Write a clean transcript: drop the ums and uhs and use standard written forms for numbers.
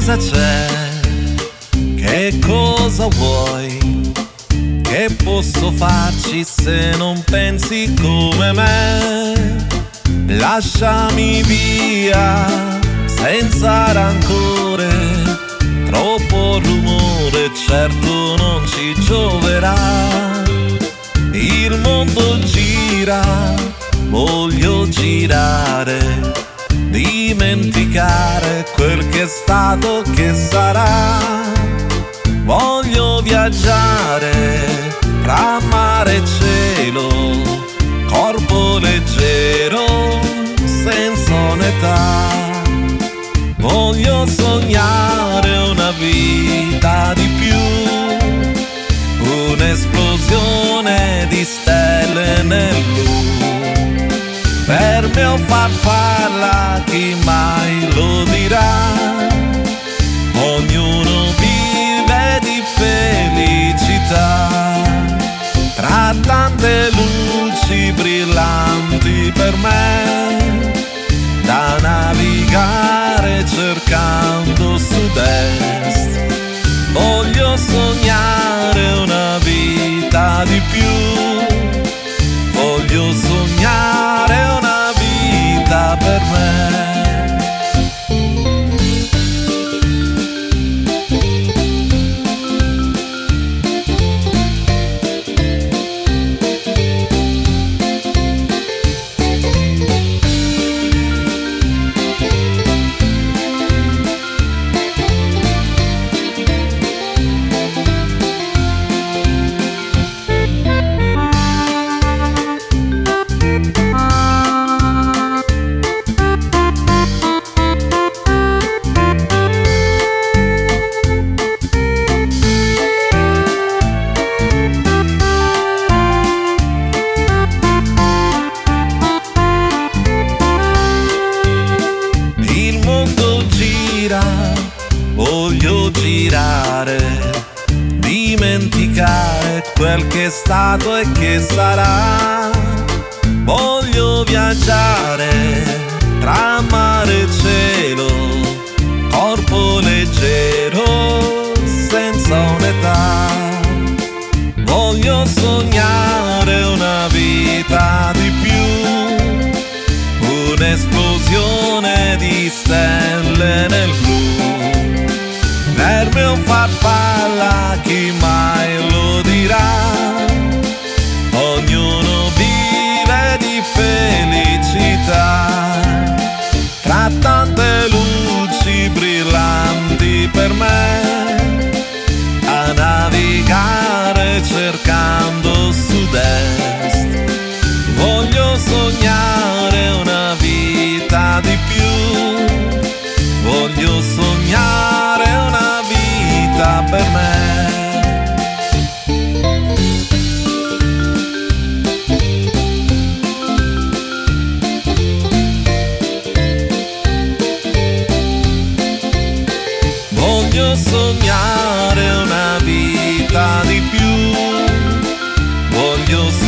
cosa c'è? Che cosa vuoi? Che posso farci se non pensi come me? Lasciami via senza rancore, troppo rumore certo non ci gioverà. Il mondo gira, voglio girare, dimenticare quel che è stato, che sarà. Voglio viaggiare tra mare e cielo, corpo leggero, senza un'età. Voglio sognare una vita di più, un'esplosione di stelle nel blu. Per me o farfalla, chi mai lo dirà? Ognuno vive di felicità, tra tante luci brillanti per me, da navigare cercando sud-est. Voglio sognare una vita di più, voglio sognare una vita per me. Voglio girare, dimenticare quel che è stato e che sarà. Voglio viaggiare tra mare e cielo, corpo leggero, senza un'età. Voglio sognare una vita di più, un'esplosione di stelle nel blu. Per me o farfalla, chi mai lo dirà? Ognuno vive di felicità, tra tante luci brillanti per me, a navigare cercando sud-est. Voglio sognare una vita di più, voglio sognare una vita per me. Voglio sognare una vita di più, voglio